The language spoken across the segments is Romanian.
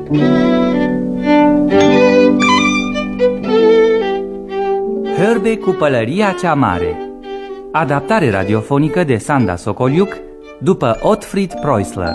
Hărbe cu pălăria cea mare. Adaptare radiofonică de Sanda Sokoliuc după Ottfried Preußler.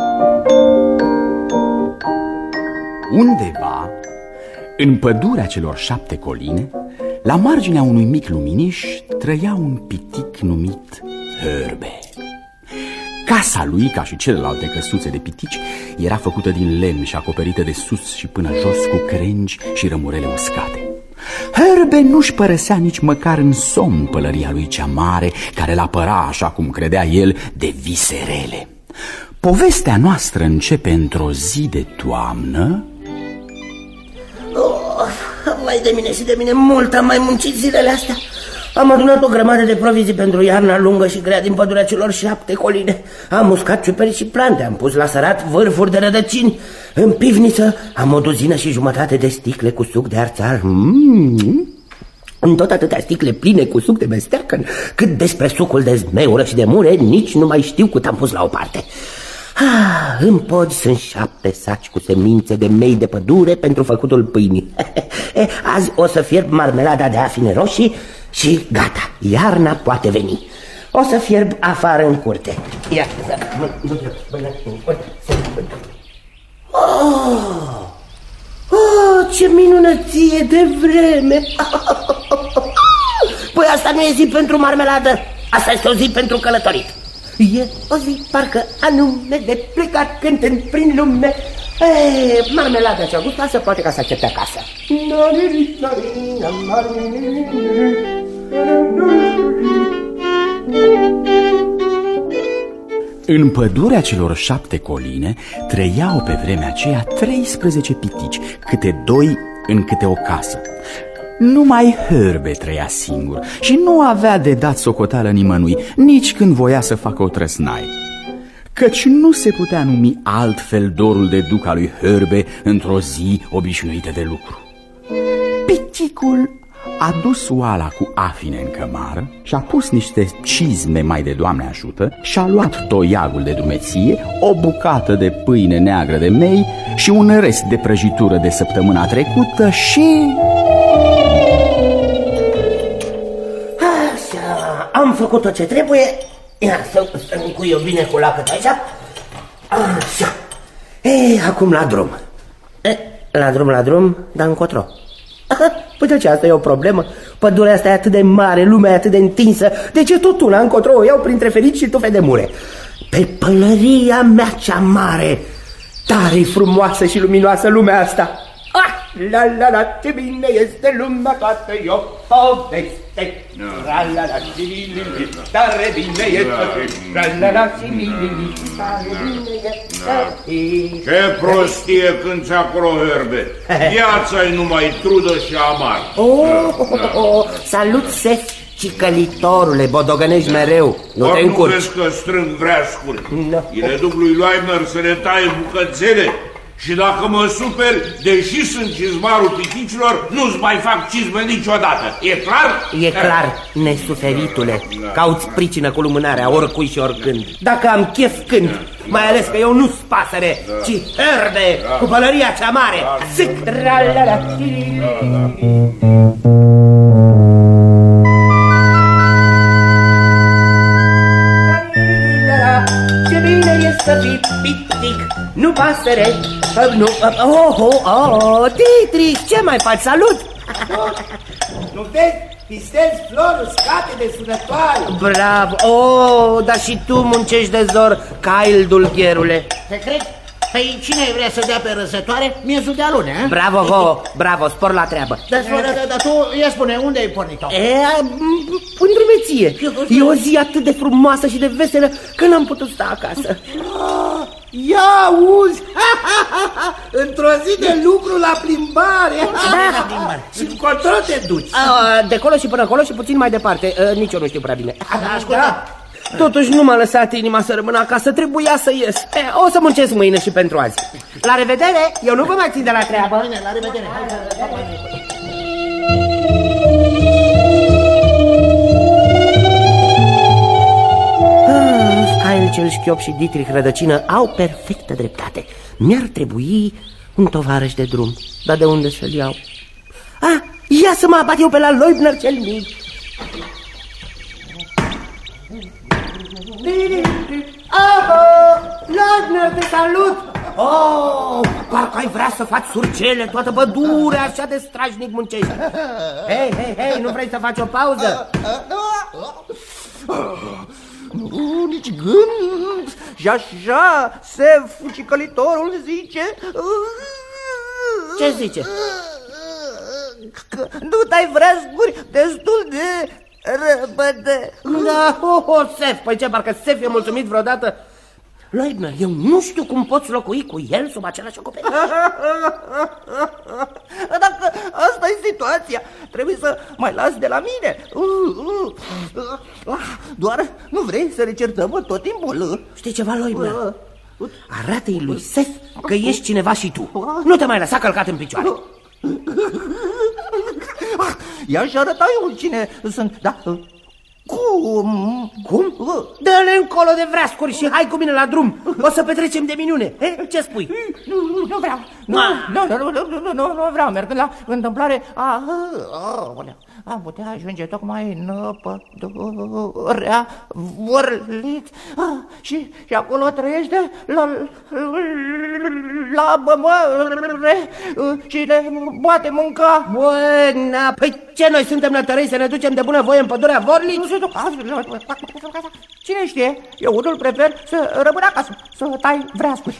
Undeva, în pădurea celor 7 coline, la marginea unui mic luminiș, trăia un pitic numit Hărbe. Casa lui, ca și celelalte căsuțe de pitici, era făcută din lemn și acoperită de sus și până jos cu crengi și rămurele uscate. Hărbe nu-și părăsea nici măcar în somn pălăria lui cea mare, care l-apăra, așa cum credea el, de vise rele. Povestea noastră începe într-o zi de toamnă. Vai de mine și de mine, mult am mai muncit zilele astea. Am adunat o grămadă de provizii pentru iarna lungă și grea din pădurea celor 7 coline. Am uscat ciuperci și plante, am pus la sărat vârfuri de rădăcini. În pivniță am o duzină și jumătate de sticle cu suc de arțar. În tot atâtea sticle pline cu suc de mesteacăn. Cât despre sucul de zmeură și de mure, nici nu mai știu cât am pus la o parte. În pod sunt 7 saci cu semințe de mei de pădure pentru făcutul pâinii. Azi o să fierb marmelada de afine roșii și gata, iarna poate veni. O să fierb afară în curte. Ia, ce minunăție de vreme! Păi asta nu e zi pentru marmeladă, asta este o zi pentru călătorit. E o zi parcă anume de plecat cântând prin lume. Marmelada cea gustoasă poate ca să aștepte acasă. În pădurea celor 7 coline trăiau pe vremea aceea 13 pitici, câte 2 în câte o casă. Numai Hărbe trăia singur și nu avea de dat socoteală nimănui, nici când voia să facă o trăsnaie. Căci nu se putea numi altfel dorul de duc al lui Hărbe într-o zi obișnuită de lucru. Piticul a dus oala cu afine în cămară și-a pus niște cizme mai de Doamne ajută și-a luat toiagul de drumeție, o bucată de pâine neagră de mei și un rest de prăjitură de săptămâna trecută și... Așa, am făcut tot ce trebuie. Ia să încuie eu bine cu lacăt aici. Așa. Acum la drum. La drum, dar încotro. Păi de ce, asta e o problemă? Pădurea asta e atât de mare, lumea e atât de întinsă. De ce tot una încotro o iau printre ferici și tufe de mure? Pe pălăria mea cea mare. Tare-i frumoasă și luminoasă lumea asta. La la la, ce bine este lumea toată, eu poveste. La la la, ce bine, tare bine este. La la la, ce bine, tare bine este. Ce prostie cânti acolo, Hărbe. Viața-i numai trudă și amar. Salut, Sef, cicălitorule, bodogănești mereu. Nu te încurci. Nu vezi că strâng vreascuri. Îi le duc lui Leibner să le taie bucățele. Și dacă mă super, deși sunt cizmarul piticilor, nu-ți mai fac cizme niciodată. E clar? E clar, nesuferitule. Cauți pricină cu lumânarea oricui și oricând. Dacă am chef cânt, mai ales că eu nu-s pasăre, ci Hărbe cu pălăria cea mare. Zic, ce bine e să fii pitic, nu pasăre. Titri, ce mai faci? Salut! Nu vezi? Pistezi flori uscate de sunătoare. Bravo! Dar și tu muncești de zor, Cail dulgherule. Te cred? Păi cine vrea să dea pe răsătoare? Miezul de alune, eh? Bravo, spor la treabă. Dar tu, ia spune, unde ai pornit-o? În drumeție. E o zi atât de frumoasă și de veselă că n-am putut sta acasă. Ia auzi! Într-o zi de lucru la plimbare. Și încotro te duci? De colo și până acolo și puțin mai departe. Nici eu nu știu prea bine. Ascultă. Totuși nu m-a lăsat inima să rămână acasă, trebuia să ies. O să muncesc mâine și pentru azi. La revedere, eu nu vă mai țin de la treabă. Bine, la revedere. Cail cel șchiop și Dietrich Rădăcină au perfectă dreptate. Mi-ar trebui un tovarăș de drum. Dar de unde să-l iau? Ia să mă abat eu pe la Leubner cel mic. Leubner, te salut! Oh, parcă ai vrea să faci surcele, toată pădurea așa de strajnic muncești. Hei, nu vrei să faci o pauză? Nu, nici gând. Și așa, Sef, fucicălitorul, zice... Ce zice? Că nu dai vreascuri destul de repede. Da, Sef, păi ce, parcă Sef e mulțumit vreodată? Leubner, eu nu știu cum poți locui cu el sub același acoperiș. Dacă asta e situația, trebuie să mai las de la mine. Doar nu vrei să ne certăm tot timpul. Știi ceva, Leubner? Arată-i lui Sef că ești cineva și tu. Nu te mai lăsa călcat în picioare. I-aș arăta eu cine sunt, da? Cum? Dă-le încolo de vreascuri și hai cu mine la drum. O să petrecem de minune. Ce spui? Nu vreau. Nu vreau. Mergând la întâmplare, am putea ajunge tocmai în pădurea Vorliț. Și acolo trăiește la bămăre și ne poate mânca. Bună, păi ce, noi suntem nătărăi să ne ducem de bună voie în pădurea Vorliț? Cine știe, eu unul prefer să rămân acasă, să tai vreascuri.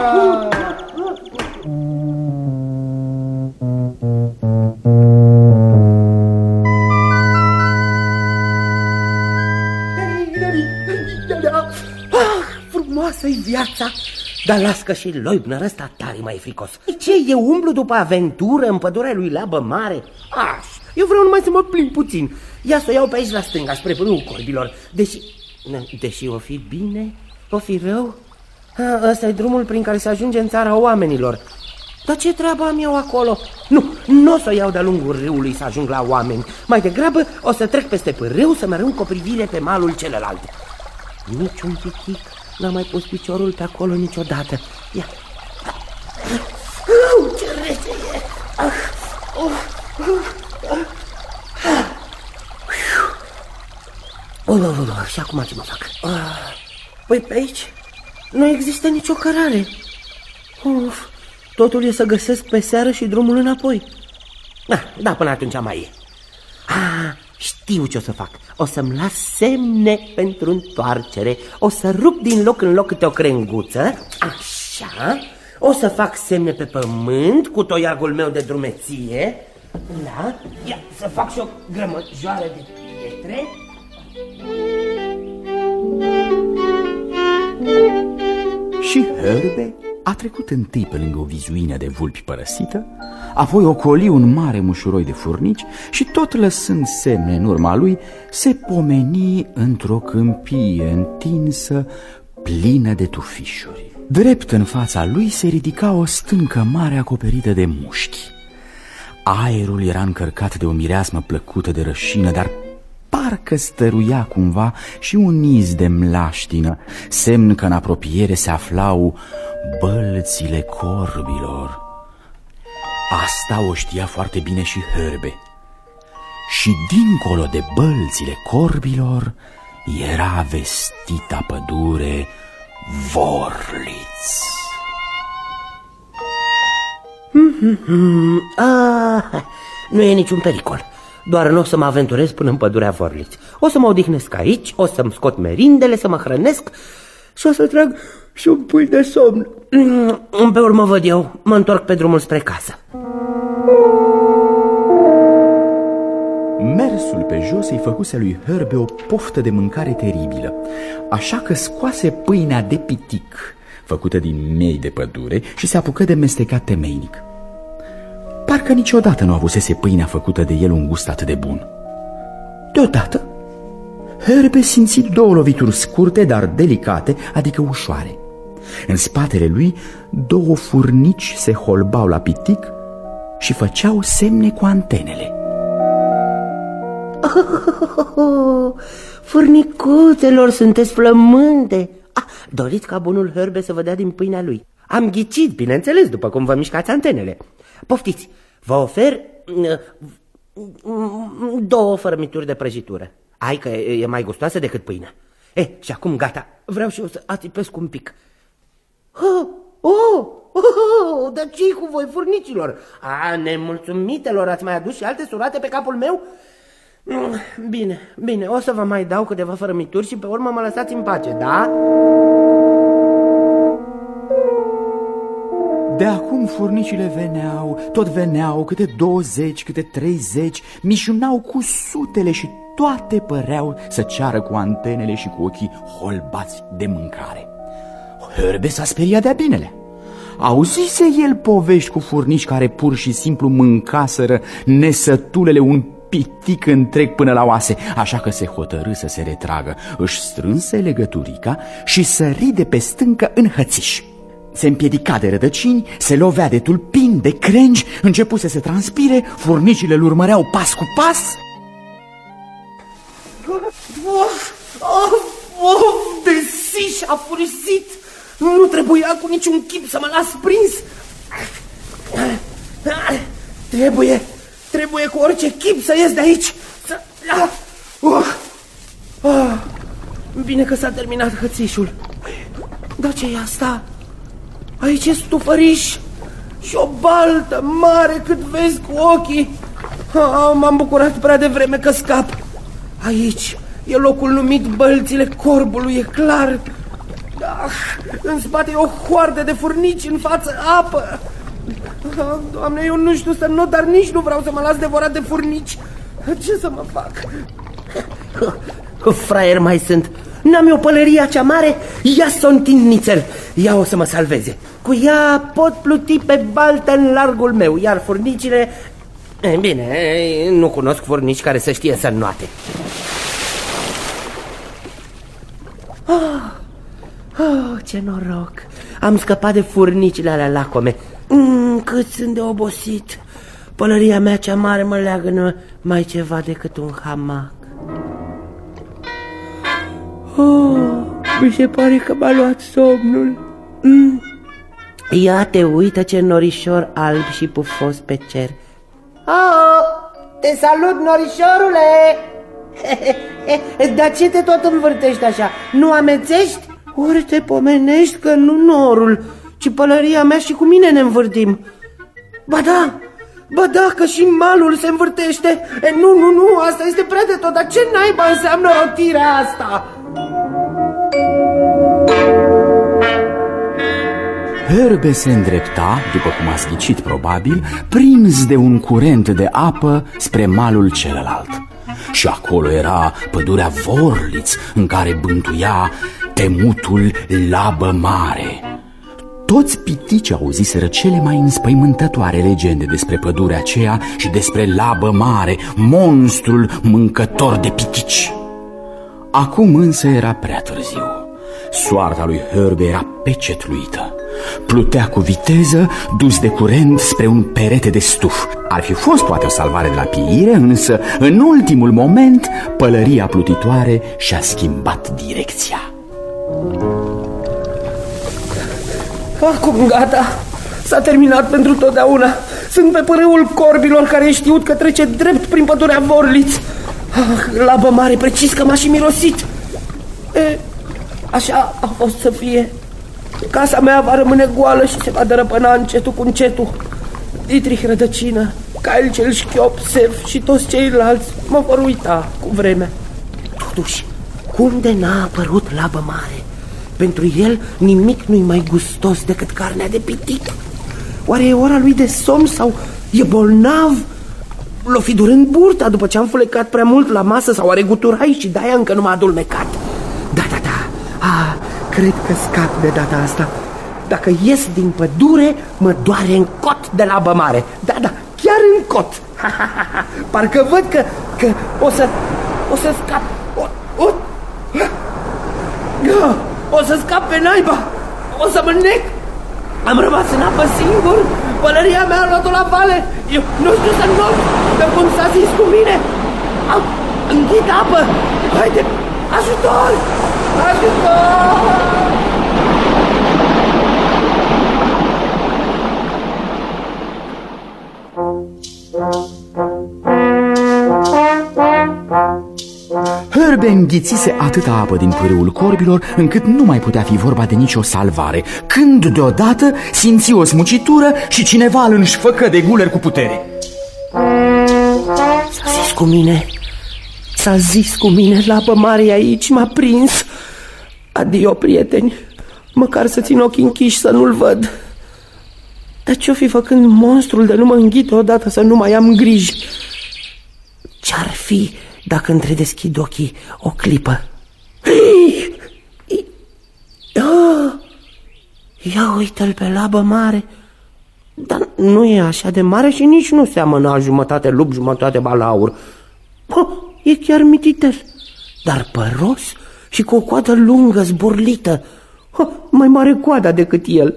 Frumoasă-i viața, dar las că și Leubner ăsta tare mai fricos. Ce, eu umblu după aventură în pădurea lui Labă Mare? Eu vreau numai să mă plimb puțin. Ia să o iau pe aici la stânga, spre pârâul corbilor. Deși o fi bine, o fi rău. Ăsta e drumul prin care se ajunge în țara oamenilor. Dar ce treabă am eu acolo? Nu o să o iau de-a lungul râului să ajung la oameni. Mai degrabă o să trec peste pârâu să mă arunc cu o privire pe malul celălalt. Niciun pitic n-am mai pus piciorul pe acolo niciodată. Ia. Ce rece e! Și acum ce mă fac? Păi pe aici nu există nicio cărare. Totul e să găsesc pe seară și drumul înapoi. Da, până atunci mai e. Știu ce o să fac. O să-mi las semne pentru întoarcere. O să rup din loc în loc câte o crenguță. Așa. O să fac semne pe pământ cu toiagul meu de drumeție. Da. Ia, să fac și o grămăjoară de pietre. Și Herbe a trecut întâi pe lângă o vizuină de vulpi părăsită, apoi ocoli un mare mușuroi de furnici și, tot lăsând semne în urma lui, se pomeni într-o câmpie întinsă, plină de tufișuri. Drept în fața lui se ridica o stâncă mare acoperită de mușchi. Aerul era încărcat de o mireasmă plăcută de rășină, dar parcă stăruia cumva și un iz de mlaștină, semn că în apropiere se aflau bălțile corbilor. Asta o știa foarte bine și Herbe. Și dincolo de bălțile corbilor era vestita pădure Vorliț. Nu e niciun pericol. Doar nu o să mă aventurez până în pădurea Vorliț. O să mă odihnesc aici, o să-mi scot merindele, să mă hrănesc și o să trag și un pui de somn. Pe urmă văd eu, mă întorc pe drumul spre casă. Mersul pe jos îi făcuse lui Herbe o poftă de mâncare teribilă, așa că scoase pâinea de pitic, făcută din miei de pădure, și se apucă de mestecat temeinic. Parcă niciodată nu avusese pâinea făcută de el un gust atât de bun. Deodată, Herbe simți două lovituri scurte, dar delicate, adică ușoare. În spatele lui, două furnici se holbau la pitic și făceau semne cu antenele. Furnicuțelor, sunteți flământe! Doriți ca bunul Herbe să vă dea din pâinea lui? Am ghicit, bineînțeles, după cum vă mișcați antenele. Poftiți, vă ofer 2 fărămituri de prăjitură. Hai că e mai gustoasă decât pâinea. Și acum gata, vreau și eu să atipesc un pic. Dar ce-i cu voi, furnicilor? Nemulțumitelor, ați mai adus și alte surate pe capul meu? Bine, o să vă mai dau câteva fărămituri și pe urmă mă lăsați în pace, da? De acum furnicile veneau, câte 20, câte 30, mișunau cu sutele și toate păreau să ceară cu antenele și cu ochii holbați de mâncare. Hörbe s-a speriat de-a binele. Auzise el povești cu furnici care pur și simplu mâncaseră nesătulele un pitic întreg până la oase, așa că se hotărâ să se retragă, își strânse legăturica și sări de pe stâncă în hățiș. Se împiedica de rădăcini, se lovea de tulpini, de crengi, începuse să transpire, furnicile îl urmăreau pas cu pas. De siș a furisit! Nu trebuia cu niciun chip să mă las prins. Trebuie cu orice chip să ies de aici. Bine că s-a terminat hățișul. Dar ce-i asta? Aici e stufăriș și o baltă mare cât vezi cu ochii. M-am bucurat prea devreme că scap. Aici e locul numit Bălțile Corbului, e clar. În spate e o hoardă de furnici, în față apă. Doamne, eu nu știu să not, dar nici nu vreau să mă las devorat de furnici. Ce să mă fac? Fraier mai sunt. N-am eu pălăria cea mare? Ia să o întind nițel. Ea o să mă salveze. Cu ea pot pluti pe baltă în largul meu. Iar furnicile... Bine, nu cunosc furnici care să știe să înnoate. Ce noroc. Am scăpat de furnicile alea lacome. Cât sunt de obosit. Pălăria mea cea mare mă leagănă mai ceva decât un hamac. Mi se pare că m-a luat somnul. Ia te uită ce norișor alb și pufos pe cer. Te salut, norișorule! Dar ce te tot învârtești așa? Nu amețești? Ori te pomenești că nu norul, ci pălăria mea și cu mine ne învârtim. Ba da, că și malul se învârtește. Nu, asta este prea de tot. Dar ce naiba înseamnă rotirea asta? Hörbe se îndrepta, după cum a schicit probabil, prins de un curent de apă spre malul celălalt. Și acolo era pădurea Vorliț, în care bântuia temutul Labă Mare. Toți piticii auziseră cele mai înspăimântătoare legende despre pădurea aceea și despre Labă Mare, monstrul mâncător de pitici. Acum însă era prea târziu. Soarta lui Hörbe era pecetluită. Plutea cu viteză, dus de curent spre un perete de stuf. Ar fi fost poate o salvare de la pieire, însă în ultimul moment pălăria plutitoare și-a schimbat direcția. Acum gata, s-a terminat pentru totdeauna. Sunt pe părâul corbilor care e știut că trece drept prin pădurea Vorliț. Labă Mare, precis că m-a și mirosit. Așa a fost să fie. Casa mea va rămâne goală și se va dărăpâna încetul cu încetul. Dietrich Rădăcină, Cail cel Șchiop, Sef și toți ceilalți mă vor uita cu vremea. Totuși, cum de n-a apărut Labă Mare? Pentru el nimic nu-i mai gustos decât carnea de pitic. Oare e ora lui de somn sau e bolnav? L-o fi durând burta după ce am fulecat prea mult la masă sau are guturai și de-aia încă nu m-a adulmecat. Da. Cred că scap de data asta. Dacă ies din pădure, mă doare în cot de Labă Mare. Da, chiar în cot. Parcă văd că o să scap. O să scap pe naiba. O să mă nec. Am rămas în apă singur. Pălăria mea a luat-o la vale. Eu nu știu să not, dar cum s-a zis cu mine. Înghit apă. Haide, ajutor! Ajutor! înghițise atâta apă din pârâul corbilor încât nu mai putea fi vorba de nicio salvare, când deodată simți o smucitură și cineva îl înșfăcă de guler cu putere. S-a zis cu mine, s-a zis cu mine, Labă Mare e aici, m-a prins. Adio, prieteni, măcar să țin ochii închiși să nu-l văd. Dar ce-o fi făcând monstrul de nu mă înghite odată să nu mai am griji? Ce-ar fi dacă întredeschid ochii o clipă? Ia uite-l pe Labă Mare. Dar nu e așa de mare și nici nu seamănă jumătate lup, jumătate balaur. E chiar mititel, dar păros și cu o coadă lungă, zburlită. Mai mare coada decât el.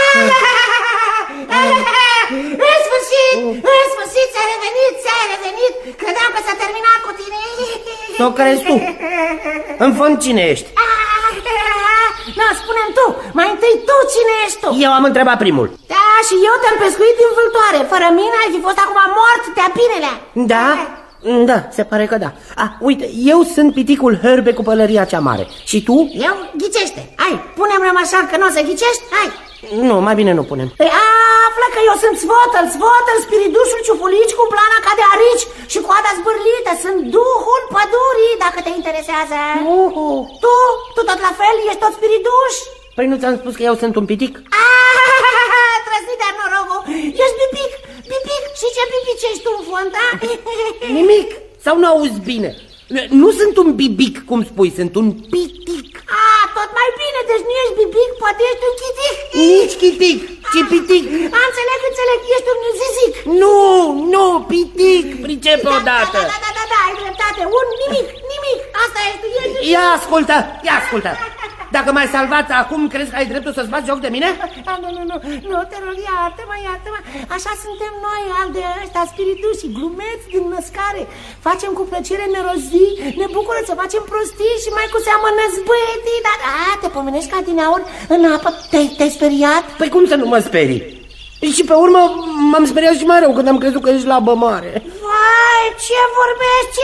În sfârșit, ți-ai revenit. Credeam că s-a terminat cu tine. Sau crezi tu? În fond, cine ești? Nu, spune-mi tu, mai întâi tu cine ești tu? Eu am întrebat primul. Da, și eu te-am pescuit din vâltoare. Fără mine ai fi fost acum mort de-a pinelea. Da? Da, se pare că da. Uite, eu sunt piticul Herbe cu pălăria cea mare. Și tu? Eu? Ghicește. Hai, punem așa că nu o să ghicești. Hai. Nu, mai bine nu punem. Păi află că eu sunt Svotăl, spiridușul ciufulici cu plana ca de arici și coada zbârlită. Sunt duhul pădurii, dacă te interesează. Tu tot la fel, ești tot spiriduș? Păi nu ți-am spus că eu sunt un pitic? Trăsnit de-ar norocul. Ești pipic. Și ce pipic ești tu în fond, da? Nimic, sau nu auzi bine? Nu sunt un bibic, cum spui, sunt un pitic. Tot mai bine, deci nu ești bibic, poate ești un chitic. Nici chitic, ci pitic. Înțeleg, ești un zizic. Nu, pitic, pricepe odată. Da, ai dreptate, un nimic, asta este. Ia ascultă. Dacă m-ai salvat acum, crezi că ai dreptul să-ți faci joc de mine? Nu, te rog, iartă-mă. Așa suntem noi, al de ăștia spirituși, glumeți din născare. Facem cu plăcere nerozii, ne bucură să facem prostii și mai cu seamă năzbăietii. Dar te pomenești ca adineauri în apă, te-ai speriat? Păi cum să nu mă sperii? Și pe urmă m-am speriat și mai rău când am crezut că ești Labă Mare. Vai, ce vorbești,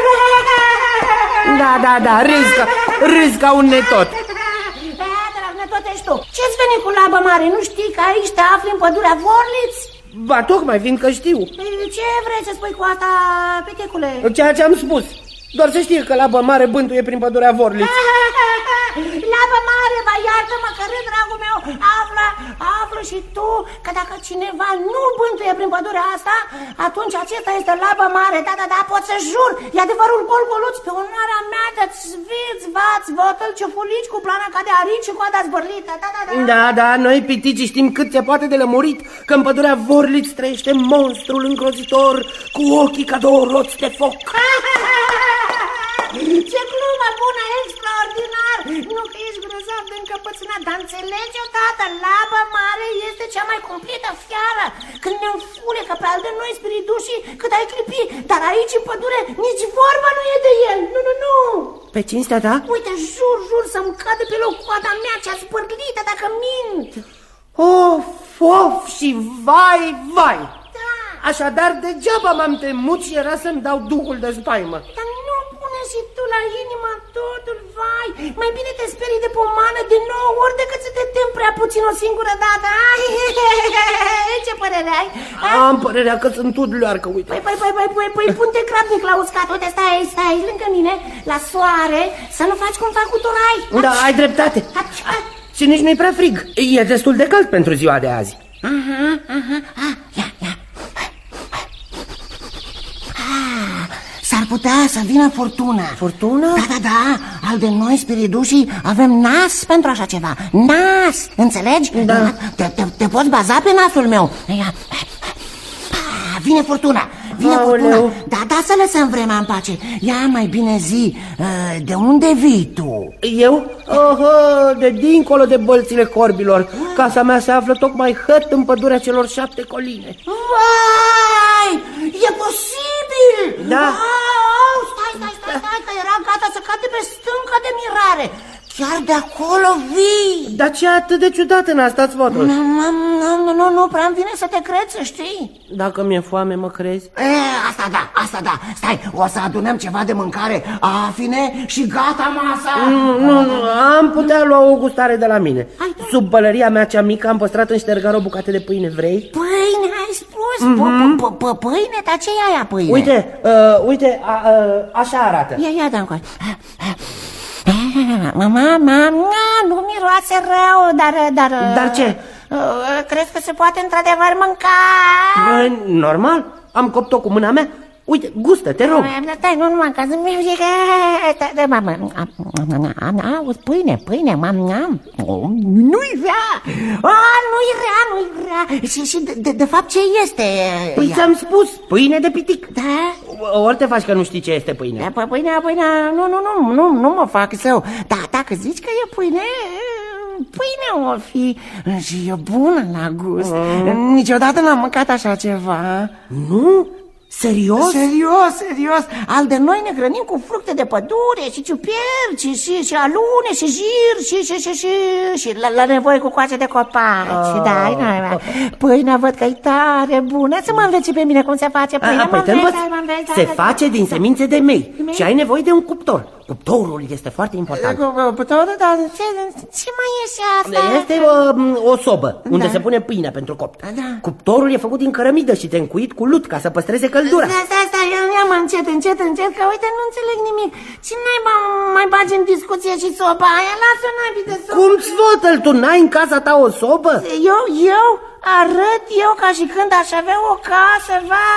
Da, râzi ca un netot. Tot ești tu. Ce-ți veni cu Labă Mare? Nu știi că aici te afli în pădurea Vorliț? Ba, tocmai, fiindcă știu. Ce vrei să spui cu asta, piticule? Ceea ce am spus. Doar să știe că Labă Mare bântuie prin pădurea Vorliț. Labă Mare, iartă-mă că râd, dragul meu. Află și tu că dacă cineva nu bântuie prin pădurea asta, atunci acesta este Labă Mare. Da, pot să jur. E adevărul gol-goluț pe onoarea mea de Svotăl, ciufulici cu plana ca de arici și coada zbârlită. Da, noi pitici știm cât se poate de lămurit că în pădurea Vorliț trăiește monstrul îngrozitor cu ochii ca două roți de foc. Ce glumă bună, extraordinar! Nu că ești grozav de încăpățânat, dar înțelegi odată, Labă Mare este cea mai cumplită fiară. Când ne înfulecă pe al de noi spiritușii, cât ai clipi, dar aici în pădure nici vorba nu e de el. Nu. Pe cinstea ta? Uite, jur să-mi cade pe loc coada mea cea spărlită dacă mint. Of și vai. Da. Așadar, degeaba m-am temut și era să-mi dau duhul de spaimă. Dar nu pune și tu la inimă totul, vai. Mai bine te sperii de pomană de 9 ori decât să te temi prea puțin o singură dată. Ce părere ai? Am părerea că sunt udleoarcă, uite. Păi pun-te grabnic la uscat. Uite, stai lângă mine, la soare, să nu faci cum fac cu torai. Da, ai dreptate. Și nici nu-i prea frig. E destul de cald pentru ziua de azi. Ia. S-ar putea să vină furtuna. Furtuna? Da, al de noi spiridușii avem nas pentru așa ceva. Nas, înțelegi? Da. Te poți baza pe nasul meu. Vine furtuna. Da, să lăsăm vremea în pace. Ia mai bine zi, de unde vii tu? Eu? De dincolo de bălțile corbilor. Casa mea se află tocmai hăt în pădurea celor 7 coline. Vai, e posibil! Da. Stai, că era gata să cade pe stâncă de mirare. Chiar de acolo vii? Dar ce atât de ciudat în asta, Svotul? Nu prea-mi vine să te cred, să știi. Dacă mi-e foame, mă crezi? Asta da. Stai, o să adunăm ceva de mâncare, afine și gata masa. Nu, am putea lua o gustare de la mine. Sub pălăria mea cea mică am păstrat în ștergar o bucată de pâine, vrei? Pâine, ai spus? Pâine? Dar ce e aia pâine? Uite, așa arată. Ia, da încoace. Mama, nu miroase rău, dar ce? Crezi că se poate într-adevăr mânca? Normal, am copt-o cu mâna mea. Uite, gustă, te rog. Stai, nu numai ca să-mi zic auzi, pâine, nu-i rea. Nu-i rea. Și de fapt ce este? Păi ți-am spus, pâine de pitic. Da? Ori te faci că nu știi ce este pâine. Pâine, nu mă fac zău. Dar dacă zici că e pâine o fi și e bună la gust. Niciodată n-am mâncat așa ceva. Nu? Serios? Serios. Al de noi ne hrănim cu fructe de pădure și ciuperci și alune și jir și la nevoie cu coace de copaci. Da, pâinea văd că e tare bună. Să mă înveți pe mine cum se face pâinea. Se face din semințe de mei și ai nevoie de un cuptor. Cuptorul este foarte important. Dar ce mai e și asta? Este o sobă unde se pune pâinea pentru copt. Cuptorul e făcut din cărămidă și te încuit cu lut ca să păstreze căldura. Stai, ia-mă încet, că uite, nu înțeleg nimic. Ce naiba mai bagi în discuție și soba aia? Lasă-o naibii de sobă. Cum, Svotel, tu n-ai în casa ta o sobă? Eu? Arăt eu ca și când aș avea o casă,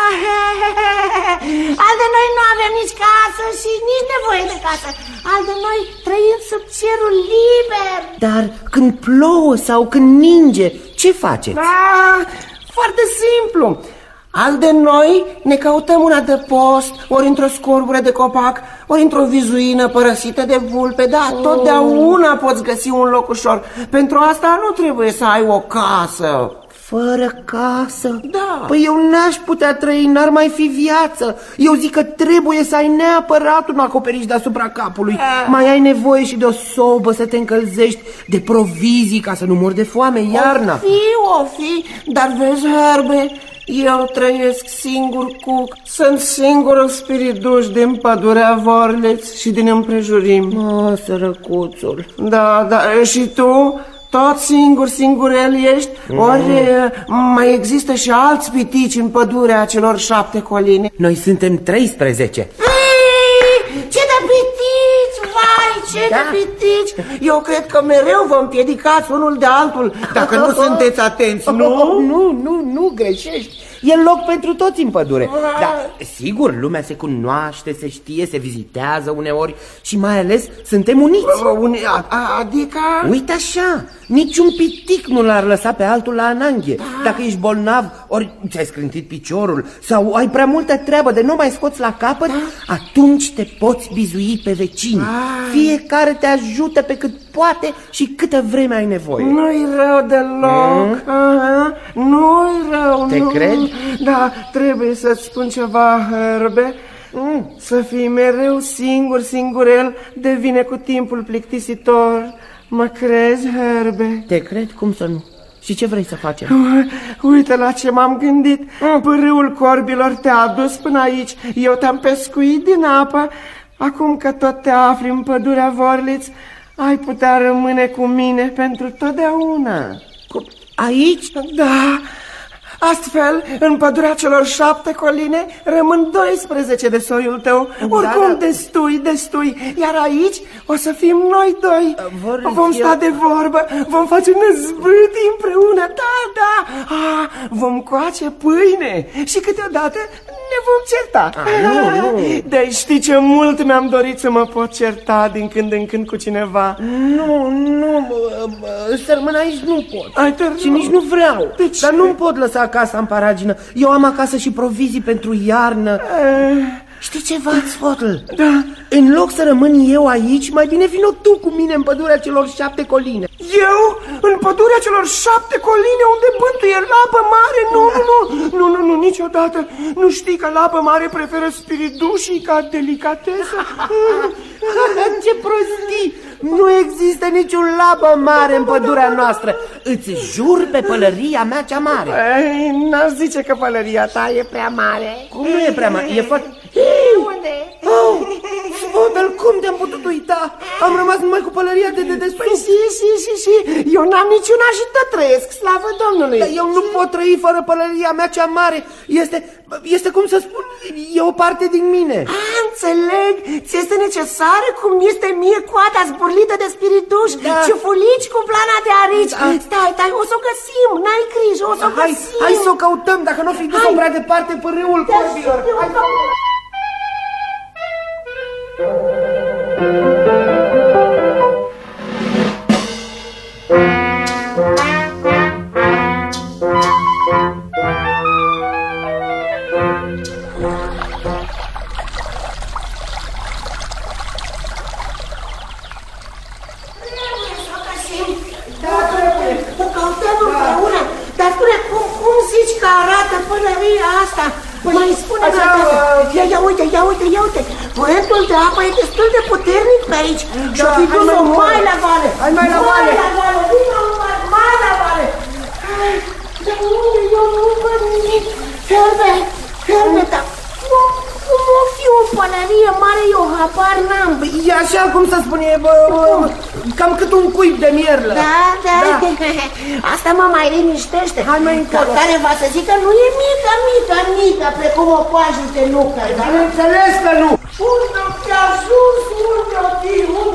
Al de noi nu avem nici casă și nici nevoie de casă. Al de noi trăim sub cerul liber. Dar când plouă sau când ninge, ce faceți? Foarte simplu. Al de noi ne căutăm un adăpost, ori într-o scorbură de copac, ori într-o vizuină părăsită de vulpe. Da, totdeauna poți găsi un loc ușor. Pentru asta nu trebuie să ai o casă. Fără casă? Da. Păi eu n-aș putea trăi, n-ar mai fi viață. Eu zic că trebuie să ai neapărat un acoperiș deasupra capului. Mai ai nevoie și de o sobă să te încălzești, de provizii ca să nu mori de foame iarna. O fi, dar vezi, Herbe, eu trăiesc singur sunt singurul spiriduș din pădurea Vorleț și din împrejurim. Sărăcuțul. Da, și tu? Tot singurel ești? Ori mai există și alți pitici în pădurea celor 7 coline? Noi suntem 13. Ce de pitici, vai, de pitici! Eu cred că mereu vă împiedicați unul de altul dacă nu sunteți atenți, nu? Nu greșești. E loc pentru toți în pădure. Dar, sigur, lumea se cunoaște, se știe, se vizitează uneori și mai ales suntem uniți. Adică? Uite așa, niciun pitic nu l-ar lăsa pe altul la ananghe. Dacă ești bolnav, ori ți-ai scrântit piciorul sau ai prea multă treabă de nu mai scoți la capăt, atunci te poți bizui pe vecini. Fiecare te ajută pe cât poate și câtă vreme ai nevoie. Nu-i rău deloc. Nu-i rău. Te crezi? Da, trebuie să-ți spun ceva, Herbe. Să fii mereu singurel devine cu timpul plictisitor. Mă crezi, Herbe? Te cred, cum să nu? Și ce vrei să facem? Uite la ce m-am gândit. Pârâul corbilor te-a adus până aici. Eu te-am pescuit din apă. Acum că tot te afli în pădurea Vorliț, ai putea rămâne cu mine pentru totdeauna. Aici? Da. Astfel, în pădurea celor 7 coline rămân 12 de soiul tău. Oricum destui. Iar aici o să fim noi doi. Vom sta de vorbă, vom face năzbâtii împreună. Da. Vom coace pâine și câteodată ne vom certa. Dar știi ce mult mi-am dorit să mă pot certa din când în când cu cineva. Nu, să rămân aici nu pot. Și nici nu vreau. Dar nu pot lăsa casa în paragină. Eu am acasă și provizii pentru iarnă. Știi ceva, Svotel? Da. În loc să rămân eu aici, mai bine vino tu cu mine în pădurea celor 7 coline. Eu? În pădurea celor 7 coline unde bântuie lapă mare? Nu, niciodată. Nu știi că Labă Mare preferă spiridușii ca delicatesă? Ce prostii! Nu există niciun Labă Mare în pădurea noastră. Îți jur pe pălăria mea cea mare. N-aș zice că pălăria ta e prea mare. Cum nu e prea mare? E foarte... Unde? Svotel, cum te-am putut uita? Am rămas numai cu pălăria de dedesubt. Păi și. Eu n-am niciuna și tot trăiesc, slavă Domnului. Dar eu nu pot trăi fără pălăria mea cea mare. Este cum să spun, e o parte din mine. Înțeleg, ți este necesară cum este mie coada zburlită de spirituși, ciufulici cu plana de arici. Stai, o să o găsim, n-ai grijă, o să o găsim. Hai să o căutăm, dacă nu o fi dus-o prea departe pe râul corbilor. Dar spune, cum zici că arată pălăria asta? Mai spune-mi ia uite, curentul de apă e destul de puternic pe aici. Și-o fi dus-o mai la vale. Mai la vale. Mai la vale. De unde eu nu văd nimic? Ferme, dar cum o fi o pălărie mare, eu habar n-am. E așa cum să spune, cam cât un cuib de mierlă. Da. Asta mă mai liniștește. Hai mai încolo. Care va să zică nu e mică, precum o coajă de nucă. Bineînțeles că nu. Unde te-a ajuns, unde-o fi,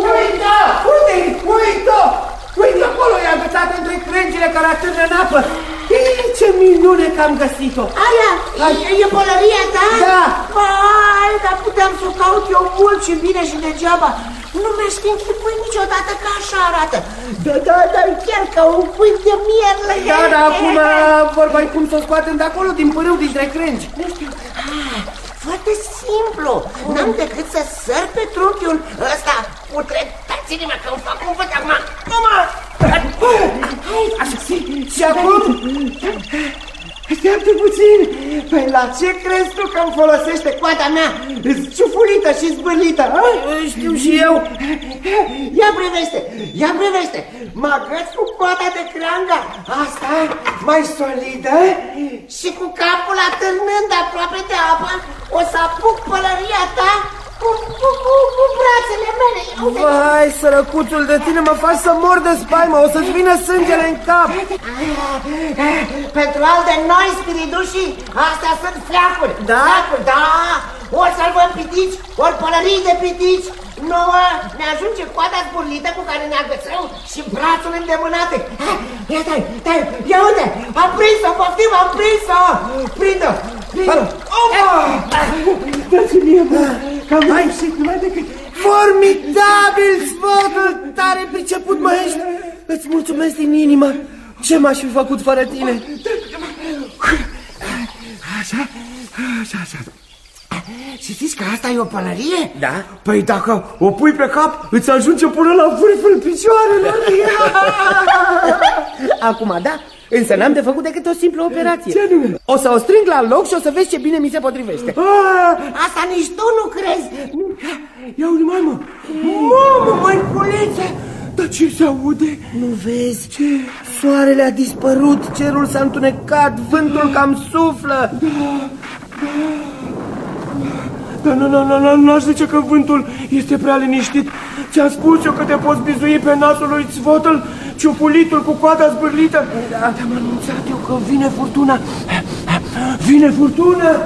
Uite acolo, e agățat între crengile care atârnă în apă. Ce minune că am găsit-o. Aia, e pălăria ta? Da. Hai, dar puteam să o caut eu mult și bine și degeaba. Nu mi-aș fi închipui niciodată că așa arată. Da, chiar ca un cuib de mierlă. Da, acum vorba-i cum să o scoatem de acolo, din pârâu, dintre crengi. Nu știu, foarte simplu. N-am decât să săr pe trunchiul ăsta putred. Ține-mă că îmi fac un văd acum. Așa, și acum? Așteaptă puțin. Păi la ce crezi tu că îmi folosește coada mea ciufulită și zbârlită? Știu și eu. Ia privește. Mă agăț cu coada de creanga asta mai solidă și cu capul atârnând aproape de apă o să apuc pălăria ta cu brațele mele. Vai, sărăcuțul de tine, mă faci să mor de spaimă, o să-ți vină sângele în cap. Pentru al de noi spiridușii, astea sunt fleacuri. Da? Da, ori salvăm pitici, ori pălării de pitici. Nouă ne ajunge coada zburlită cu care ne agățăm și brațul îndemânate. Ia uite, am prins-o, poftim, am prins-o. Prinde-o. Dați-mi că am reușit numai decât... Formidabil, Svotul, tare priceput mă ești. Îți mulțumesc din inimă. Ce m-aș fi făcut fără tine? Așa. Și zici că asta e o pălărie? Da. Păi dacă o pui pe cap, îți ajunge până la vârful picioarelor. Acum, da, însă n-am de făcut decât o simplă operație. Ce anume? O să o strâng la loc și o să vezi ce bine mi se potrivește. Asta nici tu nu crezi. Ia uite, mamă. Mamă, măiculețe. Dar ce se aude? Nu vezi? Ce? Soarele a dispărut, cerul s-a întunecat, vântul cam suflă. Dar n-aș zice că vântul este prea liniștit. Ți-am spus eu că te poți bizui pe nasul lui Svotel, ciupulitul cu coada zbârlită. Da. Te-am anunțat eu că vine furtuna. Vine furtuna,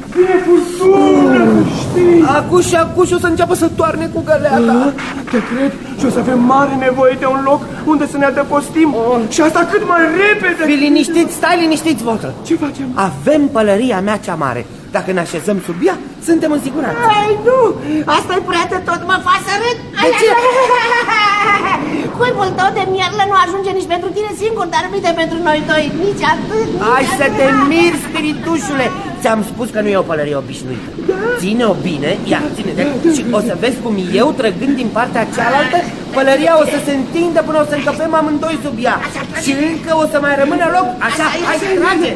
știi? Acuși o să înceapă să toarne cu găleata. Te cred și o să avem mare nevoie de un loc unde să ne adăpostim. Și asta cât mai repede. Fii liniștit, stai liniștit, Svotel. Ce facem? Avem pălăria mea cea mare. Dacă ne așezăm sub ea, suntem în siguranță. Ai, nu! Asta-i prea de tot, mă faci să râd. De ce? Cuibul tău de mierlă nu ajunge nici pentru tine singur, dar uite pentru noi doi, nici atât. Hai să te miri, spiritușule. Ți-am spus că nu e o pălărie obișnuită. Ține-o bine, ia, ține-te. Și o să vezi cum eu, trăgând din partea cealaltă, Pălăria o să se întindă până o să încăpem amândoi sub ea. Și încă o să mai rămână loc. Așa, hai, trage.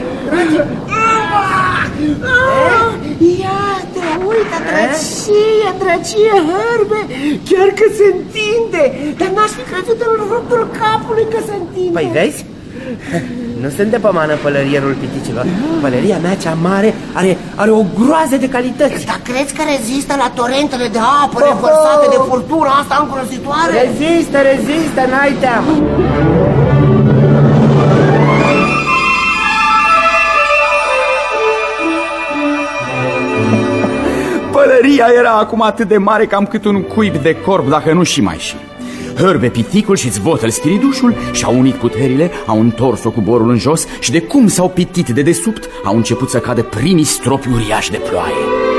Iată, uite, drăcie, Herbe. Chiar că se întinde. Dar n-aș fi crezut în ruptul capului că se întinde. Păi vezi? Nu sunt de pămană pălărierul piticilor. Pălăria mea cea mare are o groază de calități. Dar crezi că rezistă la torentele de apă revărsate de furtuna asta îngrozitoare? Rezistă, n-ai teamă. Pălăria era acum atât de mare cam cât un cuib de corb, dacă nu și mai și. Herbe piticul și Zvotel spiridușul și-au unit puterile, au întors-o cu borul în jos și de cum s-au pitit de desubt, au început să cadă primii stropi uriași de ploaie.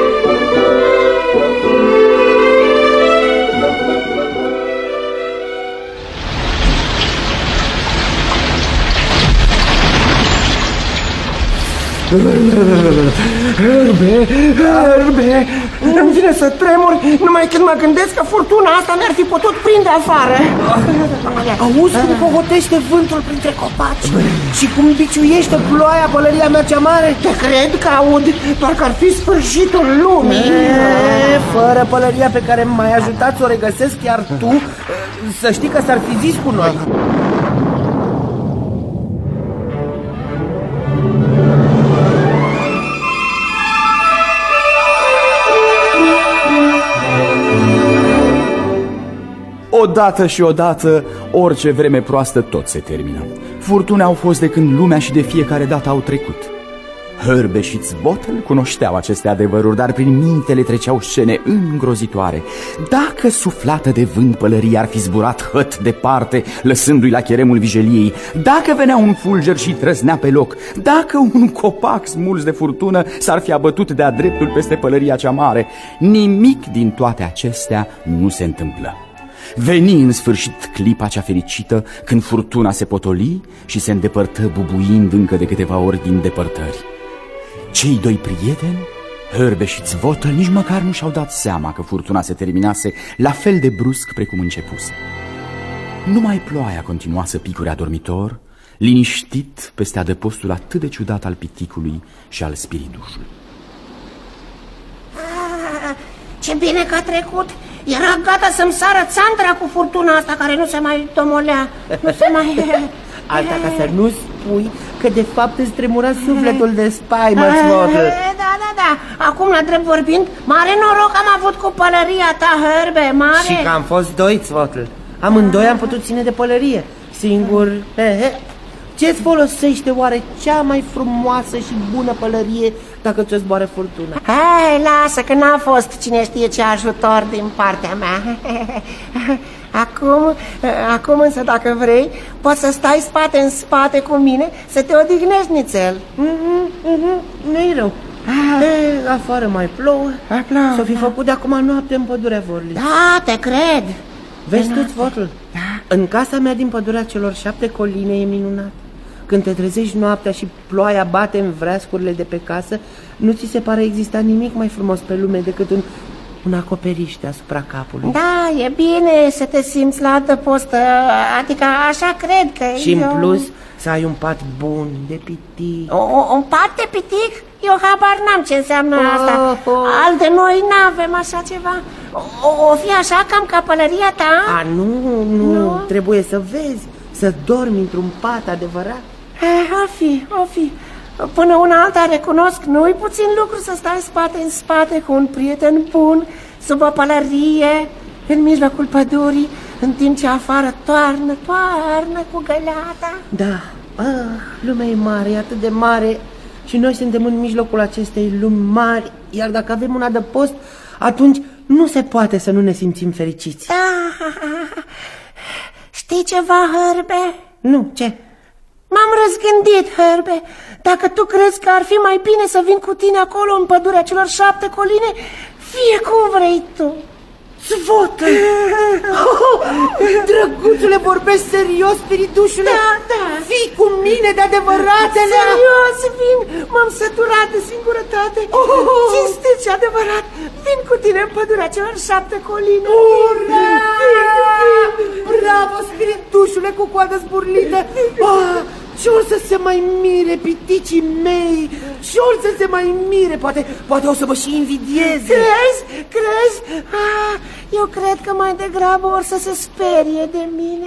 Herbe, îmi vine să tremur numai când mă gândesc că furtuna asta ne-ar fi putut prinde afară. Auzi cum cogotește vântul printre copaci și cum biciuiește ploaia pălăria mea cea mare? Te cred că aud, parcă ar fi sfârșitul lumii. Fără pălăria pe care m-ai ajutat să o regăsesc chiar tu, să știi că s-ar fi zis cu noi. Odată și odată, orice vreme proastă tot se termină. Furtune au fost de când lumea și de fiecare dată au trecut. Herbe și Zvotel cunoșteau aceste adevăruri, dar prin minte le treceau scene îngrozitoare. Dacă suflată de vânt pălăria ar fi zburat hăt departe, lăsându-i la cheremul vijeliei, dacă venea un fulger și trăznea pe loc, dacă un copac smuls de furtună s-ar fi abătut de-a dreptul peste pălăria cea mare, nimic din toate acestea nu se întâmplă. Veni în sfârșit clipa cea fericită când furtuna se potoli și se îndepărtă bubuind încă de câteva ori din depărtări. Cei doi prieteni, Herbe și Zvotel, nici măcar nu și-au dat seama că furtuna se terminase la fel de brusc precum începuse. Numai ploaia continua să picure adormitor, liniștit peste adăpostul atât de ciudat al piticului și al spiridușului. Ce bine că a trecut! Era gata să-mi sară țandra cu furtuna asta care nu se mai domolea. Nu se mai... Asta ca să nu spui că de fapt îți tremura sufletul de spaimă, Zvotel. Da. Acum, la drept vorbind, mare noroc am avut cu pălăria ta, Herbe, mare. Și că am fost doi, Zvotel. Amândoi am putut ține de pălărie. Singur... Ce-ți folosește oare cea mai frumoasă și bună pălărie dacă ți-o zboară furtuna? Hai, lasă că n-a fost cine știe ce ajutor din partea mea. Acum însă, dacă vrei, poți să stai spate în spate cu mine, să te odihnești nițel. Nu-i rău. Afară mai plouă. S-o fi făcut de acum noapte în pădurea Vorlis. Da, te cred. Vezi tu, Zvotel? În casa mea din pădurea celor 7 coline e minunat. Când te trezești noaptea și ploaia bate în vreascurile de pe casă, nu ți se pare exista nimic mai frumos pe lume decât un acoperiș deasupra capului. Da, e bine să te simți la adăpost, adică așa cred că... Și în plus să ai un pat bun de pitic. Un pat de pitic? Eu habar n-am ce înseamnă asta. Al de noi n-avem așa ceva. O fi așa cam ca pălăria ta? Nu, trebuie să vezi, să dormi într-un pat adevărat. O fi. Până una alta recunosc, nu-i puțin lucru să stai spate în spate cu un prieten bun, sub o pălărie, în mijlocul pădurii, în timp ce afară toarnă cu găleata. Da, lumea e mare, e atât de mare și noi suntem în mijlocul acestei lumi mari, iar dacă avem un adăpost, atunci nu se poate să nu ne simțim fericiți. Știi ceva, Herbe? Nu, ce? M-am răzgândit, Herbe. Dacă tu crezi că ar fi mai bine să vin cu tine acolo în pădurea celor 7 coline, fie cum vrei tu. Zvotel! Drăguțule, vorbești serios, spiritușule? Da. Fii cu mine de adevăratele! Serios, vin, m-am săturat de singurătate. Cinstit și adevărat, vin cu tine în pădurea celor 7 coline. Ura! Bravo, spiritușule cu coadă zburlită! Ce or să se mai mire piticii mei? Ce or să se mai mire? Poate o să mă și invidieze. Crezi? Eu cred că mai degrabă or să se sperie de mine.